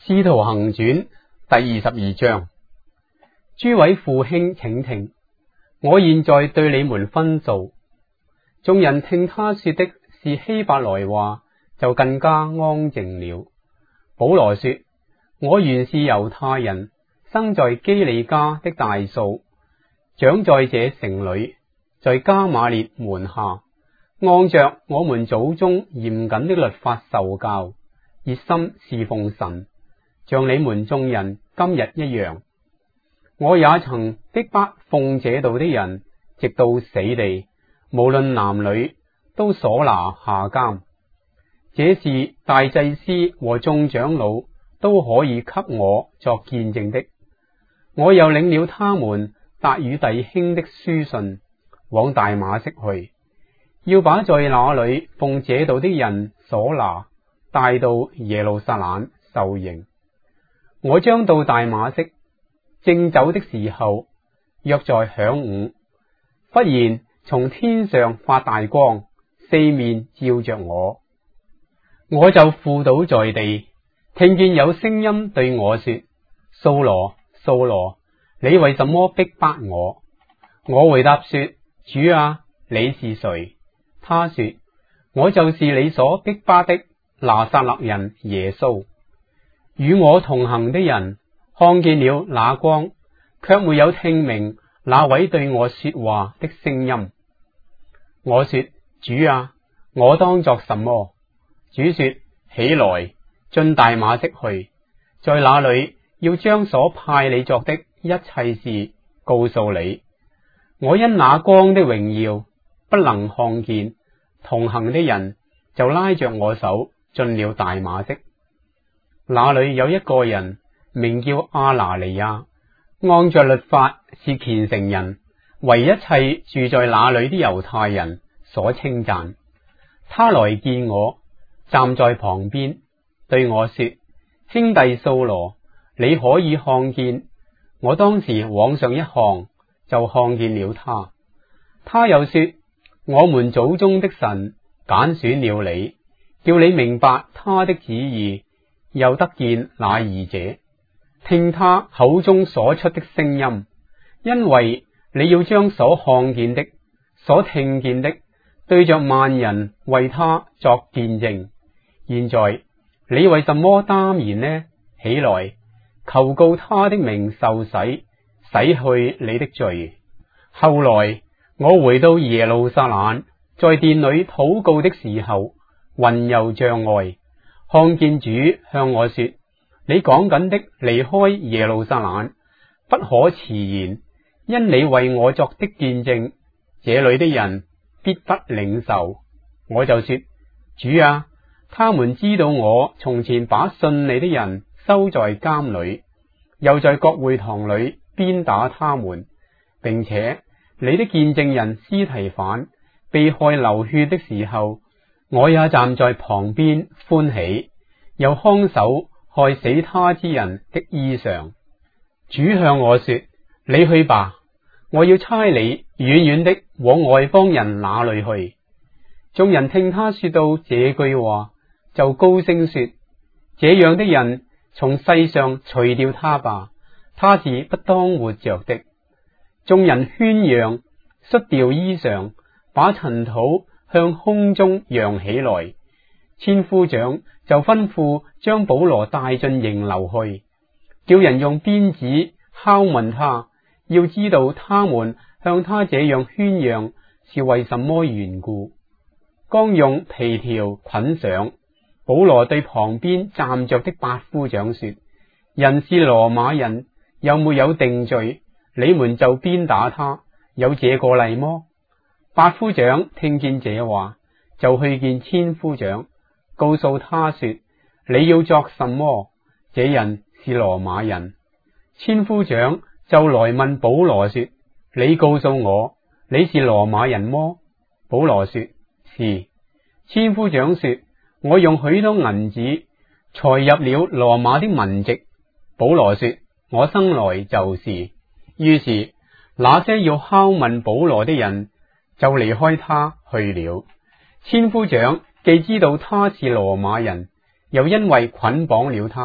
使徒行傳第22章。諸位父兄請聽，我現在對你們分訴。眾人聽他說的是希伯來話，就更加安靜了。保羅說：我原是猶太人，生在基利家的大數，長在這城裏，在加瑪列門下，按着我們祖宗嚴謹的律法受教，熱心侍奉神，像你們眾人今日一樣。我也曾逼迫奉這道的人，直到死地，無論男女，都所拿下監。這是大祭司和眾長老都可以給我作見證的。我又領了他們達與弟兄的書信，往大馬色去，要把在那裏奉這道的人所拿，帶到耶路撒冷受刑。我將到大馬色，正走的時候，約在晌午，忽然從天上發大光，四面照着我，我就俯倒在地，聽見有聲音對我說：掃羅，掃羅，你為什麼逼迫我？我回答說：主啊，你是誰？他說：我就是你所逼迫的拿撒勒人耶穌。與我同行的人看見了那光，卻沒有聽明那位對我說話的聲音。我說：主啊，我當作什麼？主說：起來，進大馬色去，在那裏要將所派你作的一切事告訴你。我因那光的榮耀不能看見，同行的人就拉着我手進了大馬色。那裏有一個人名叫亞拿尼亞，按着律法是虔誠人，為一切住在那裏的猶太人所稱讚。他來見我，站在旁邊，對我說：兄弟掃羅，你可以看見。我當時往上一看，就看見了他。他又說：我們祖宗的神揀選了你，叫你明白他的旨意，又得見那義者，聽他口中所出的聲音，因為你要將所看見的、所聽見的，對着萬人為他作見證。現在你為什麼耽延呢？起來，求告他的名受洗，洗去你的罪。後來我回到耶路撒冷，在殿裏禱告的時候，魂遊象外，看見主向我說：你趕緊的離開耶路撒冷，不可遲延，因你為我作的見證，這裏的人必不領受。我就說：主啊，他們知道我從前把信你的人收在監裏，又在各會堂裏鞭打他們，並且你的見證人司提反被害流血的時候，我也站在旁邊歡喜，又看守害死他之人的衣裳。主向我說：你去吧，我要差你遠遠的往外邦人那裏去。眾人聽他說到這句話，就高聲說：這樣的人從世上除掉他吧，他是不當活着的。眾人喧嚷，摔掉衣裳，把塵土向空中揚起來。千夫長就吩咐將保羅帶進營樓去，叫人用鞭子拷問他，要知道他們向他這樣喧嚷是為什麼緣故。剛用皮條捆上，保羅對旁邊站着的百夫長說：人是羅馬人，又沒有定罪，你們就鞭打他，有這個例麼？百夫長聽見這話，就去見千夫長，告訴他說：你要作什麼？這人是羅馬人。千夫長就來問保羅說：你告訴我，你是羅馬人麼？保羅說：是。千夫長說：我用許多銀子才入了羅馬的民籍。保羅說：我生來就是。於是那些要拷問保羅的人就離開他去了。千夫長既知道他是羅馬人，又因為捆綁了他，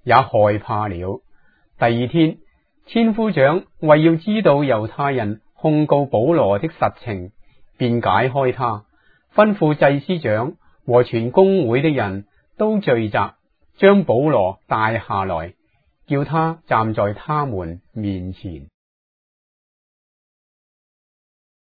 也害怕了。第二天，千夫長為要知道猶太人控告保羅的實情，便解開他，吩咐祭司長和全公會的人都聚集，將保羅帶下來，叫他站在他們面前。